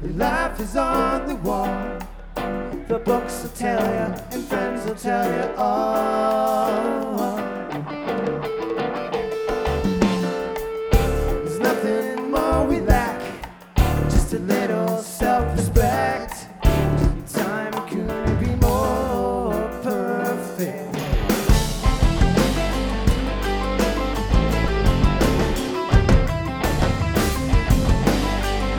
Life is on the wall. The books will tell you, and friends will tell you all. There's nothing more we lack, just a little self.